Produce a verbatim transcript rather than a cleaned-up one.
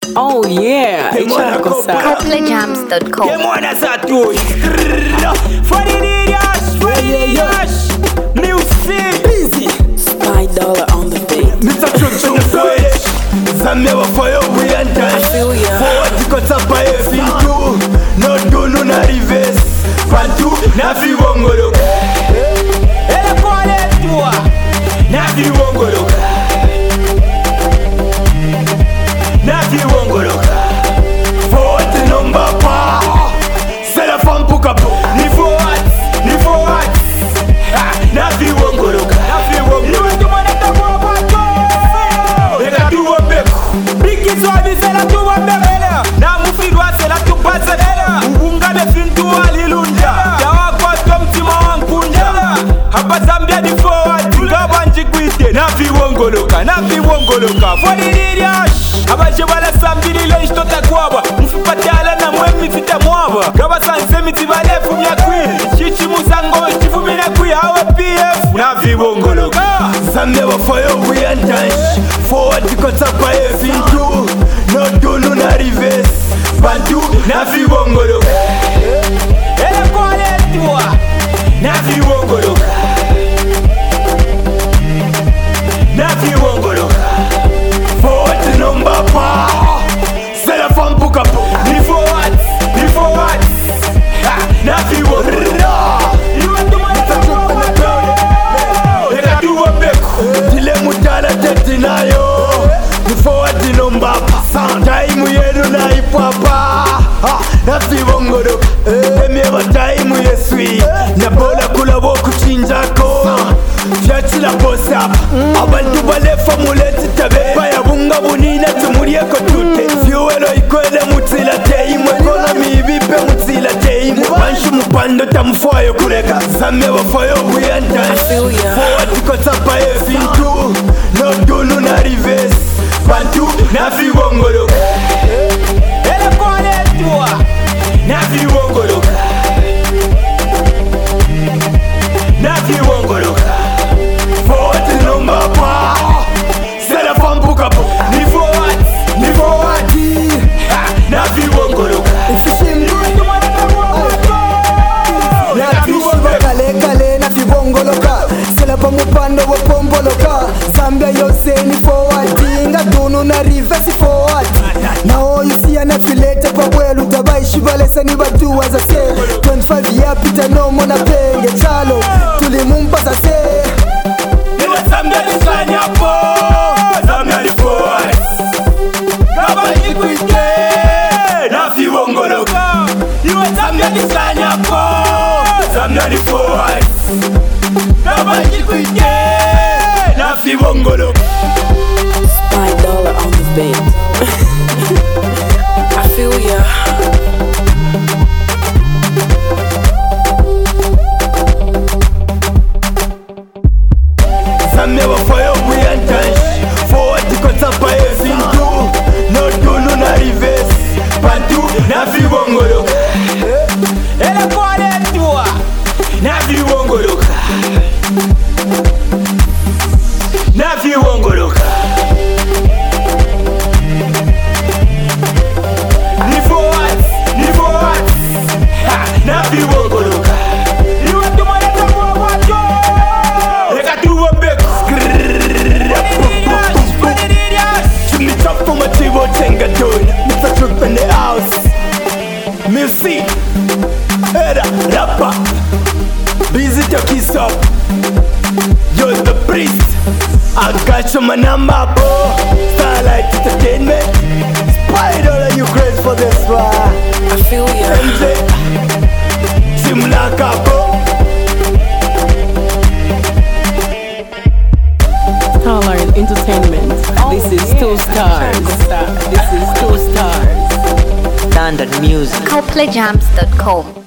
Oh yeah, couple jams dot com. Demona Satoshi. Funny Yash, funny Yash. Music. Busy. Spy Dollar on the beat. Mister Chum Switch. Zamewa fire we and dance. Feel ya. Forward kota pa efintu. No do no na reverse. Pantu na fi wongolo. Ele pole tua. Na fi wongolo. Na fi wongolo. Forward number pa. C'est la femme pour capo. Ni forward, ni forward. Na fi wongolo. Na fi wongolo. Ni tu mana ta kwa pato. Ega tu wabeko. Biki swadi c'est la tu wabeko. Na mufidwa c'est la tu pasela. Ubunga de fintu alilunja. Jawa kwa tomtima wankunja. Hapa Zambia ni forward. Ngaba njikuite. Na fi wongoloka. Na fi wongoloka. Foni Yash. Abaje bala sambili le istota kwaba. Mfipatala na mwemi fita mwaba. Gaba sanse miti balefu miyakwi. Chichi musango chifu minakwi hawa P F. Na fi wongoloka. Zamewa fire we and dance. Forward kota pa efintu. No do no na reverse. Bantu na fi wongoloka. Ele pole tua. Na fi wongoloka. Na fi wongoloka. Forward number pa. C'est la femme pour capo. Ni forward, ni forward. Na fi wongoloka. Ega tu wabeko. Dile mutala teti nayo. Ni forward number pa. Time yenu na ipapa. Na fi wongoloka. Emyewa time yeswi. Na bola kula woku chinjako. Fyachila bosa hapa. Abantu balefa muleti tabe. Baya bunga bunina tumulieko tute. Fuelo ikwele mutila teimwe. Economy ibipe mutila teimwe. Banshu mupando tamufoyo kureka. Zamewa foyo we and dance. Forward kota pa efintu. No do no na reverse. Bantu na fi wongoloka. Ele pole tua. Na fi wongoloka. Na fi wongoloka. Forward number pa. C'est la femme pour capo. Ni forward, ni forward. Na fi wongoloka. Na fi kale kale na fi wongoloka. C'est la pomme pando wa pomboloka. Zambia yose ni forward. Nga dunu na reverse forward. Now you see an affiliate kwa welu tabai shibale sani batu waza se. twenty-five ya pita no mona penge chalo. Tulimumpa sa se. Zambia ni sanya po. Zambia ni forward. Gaba jikuite. Na fi wongoloka. Iwe Zambia ni sanya po. Zambia ni forward. Gaba jikuite. Na fi wongoloka. Spy Dollar on the beat. I feel ya. Zamewa fire we and dance. Forward kota pa efintu. No do no na reverse. Bantu na fi wongoloka. Ele pole tua. Na fi wongoloka. Na fi wongoloka. Ni forward, ni forward. Na fi wongoloka. Iwe tumana tamu wajo. Ega tu wabeko. Jimmy Chop for my T-Bo Tenga doing. Mister Truth in the house. Music. Era rapper. Busy to kiss up. You're the priest. I got you my number, bro. Starlight Entertainment. Spider, you crazy for this one? I feel ya. M J. Jim Laka, bro. Starlight Entertainment. This is two stars. This is two stars. couple jams dot com.